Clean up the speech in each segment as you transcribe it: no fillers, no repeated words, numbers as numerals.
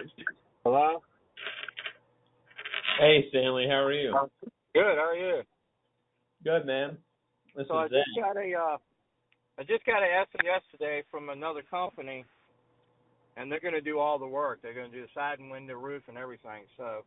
Hello? Hey Stanley, how are you? Good, how are you? Good, man. This So is I Zach. just got an estimate yesterday from another company, and they're going to do all the work. They're going to do the side and window, roof, and everything. So,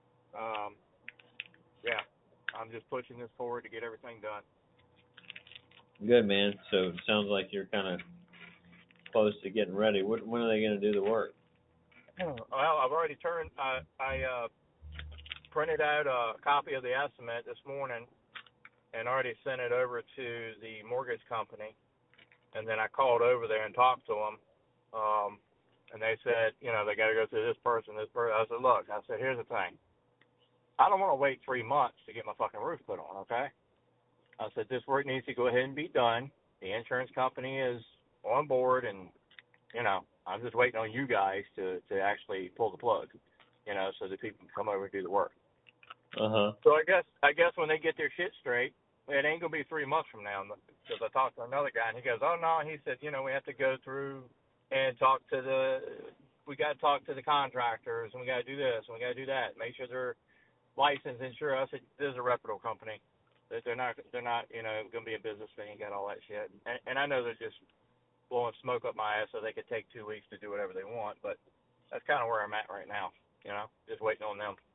yeah, I'm just pushing this forward to get everything done. Good, man. So it sounds like you're kind of close to getting ready. When are they going to do the work? Well, I've already I printed out a copy of the estimate this morning and already sent it over to the mortgage company. And then I called over there and talked to them. And they said, they got to go through this person, this person. I said, look, here's the thing. I don't want to wait 3 months to get my fucking roof put on, okay? I said, this work needs to go ahead and be done. The insurance company is on board, and, I'm just waiting on you guys to actually pull the plug, so that people can come over and do the work. Uh-huh. So I guess when they get their shit straight, it ain't going to be 3 months from now, because I talked to another guy, and he goes, oh, no, he said, we have to go through and we got to talk to the contractors, and we got to do this, and we got to do that, make sure they're licensed, insured. I said, this is a reputable company. They're not, going to be in business. They ain't got all that shit. And I know they're just blowing smoke up my ass so they could take 2 weeks to do whatever they want, but that's kind of where I'm at right now, just waiting on them.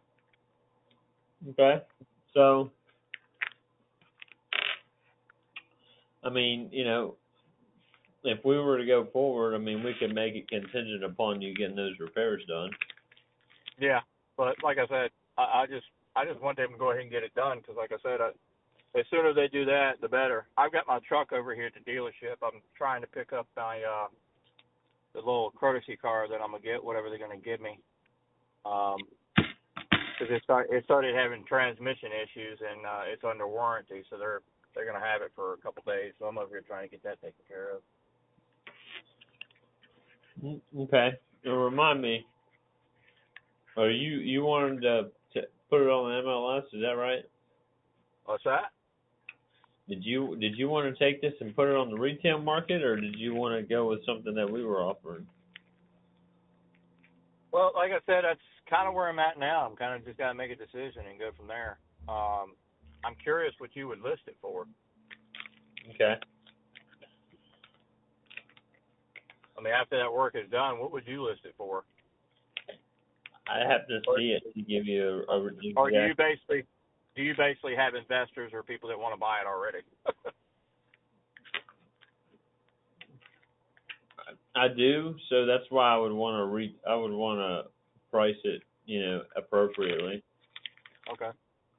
Okay. So, I mean, if we were to go forward, I mean, we could make it contingent upon you getting those repairs done. Yeah, but like I said, I just want them to go ahead and get it done, because like I said, as soon as they do that, the better. I've got my truck over here at the dealership. I'm trying to pick up my the little courtesy car that I'm gonna get, whatever they're gonna give me, because it started having transmission issues, and it's under warranty, so they're gonna have it for a couple days. So I'm over here trying to get that taken care of. Okay. Now remind me, you wanted to put it on the MLS, is that right? What's that? Did you want to take this and put it on the retail market, or did you want to go with something that we were offering? Well, like I said, that's kind of where I'm at now. I'm kind of just got to make a decision and go from there. I'm curious what you would list it for. Okay. I mean, after that work is done, what would you list it for? I have to see it to give you a exact. Or do you basically have investors or people that want to buy it already? I do, so that's why I would want to price it, appropriately. Okay.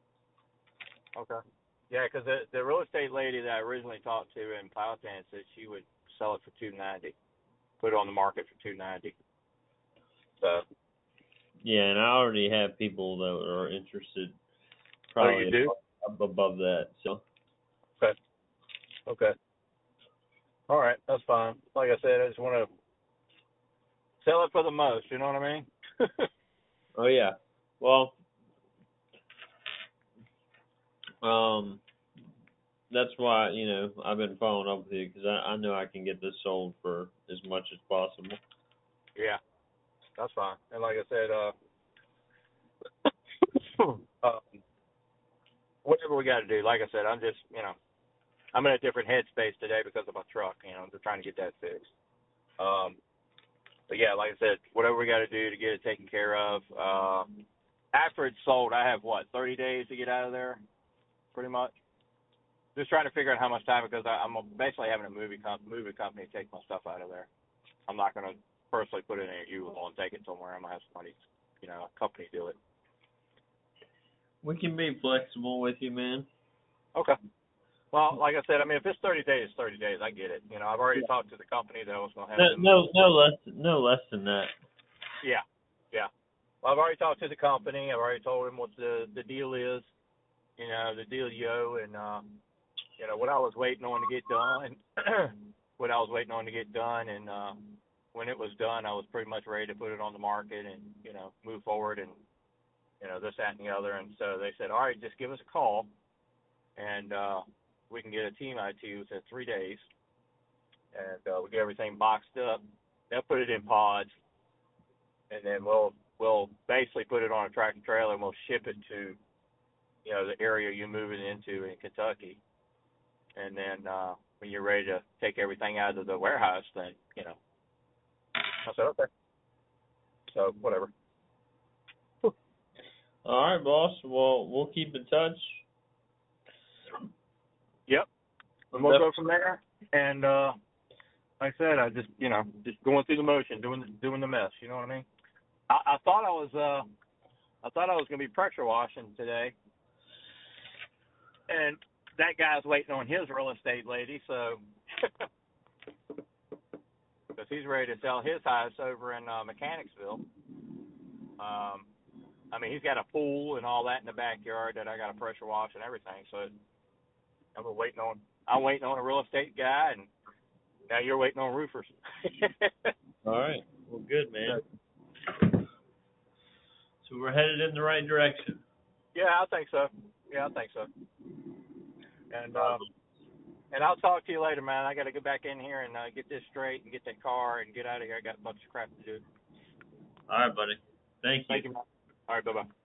Yeah, because the real estate lady that I originally talked to in Powhatan said she would sell it for $290, put it on the market for $290. So. Yeah, and I already have people that are interested. Oh, Probably you do? above that. So. Okay. All right, that's fine. Like I said, I just want to sell it for the most. You know what I mean? Oh yeah. Well, that's why I've been following up with you, because I know I can get this sold for as much as possible. Yeah, that's fine. And like I said, whatever we got to do. Like I said, I'm just I'm in a different headspace today because of my truck. Just trying to get that fixed. But yeah, like I said, whatever we got to do to get it taken care of. After it's sold, I have 30 days to get out of there, pretty much. Just trying to figure out how much time, because I'm basically having a movie company take my stuff out of there. I'm not going to personally put it in a U-Haul and take it somewhere. I'm going to have somebody, a company do it. We can be flexible with you, man. Okay. Well, like I said, I mean, if it's 30 days, 30 days. I get it. I've already talked to the company that I was going to have them. No less than that. Yeah. Well, I've already talked to the company. I've already told them what the deal is, the dealio, and what I was waiting on to get done. And when it was done, I was pretty much ready to put it on the market and move forward and this, that, and the other. And so they said, all right, just give us a call, and we can get a team out to you within 3 days, and we get everything boxed up. They'll put it in pods, and then we'll basically put it on a tractor trailer and we'll ship it to, you know, the area you're moving into in Kentucky. And then when you're ready to take everything out of the warehouse, then, you know. I said, okay. So, whatever. All right, boss. Well, we'll keep in touch. Yep. And we'll go from there. And like I said, I just, you know, just going through the motion, doing the mess. You know what I mean? I thought I was going to be pressure washing today, and that guy's waiting on his real estate lady, so because he's ready to sell his house over in Mechanicsville. I mean, he's got a pool and all that in the backyard that I got to pressure wash and everything. So I'm waiting on a real estate guy, and now you're waiting on roofers. All right. Well, good, man. So we're headed in the right direction. Yeah, I think so. And I'll talk to you later, man. I got to go back in here and get this straight and get that car and get out of here. I got a bunch of crap to do. All right, buddy. Thank you. Thank you, man. All right, bye-bye.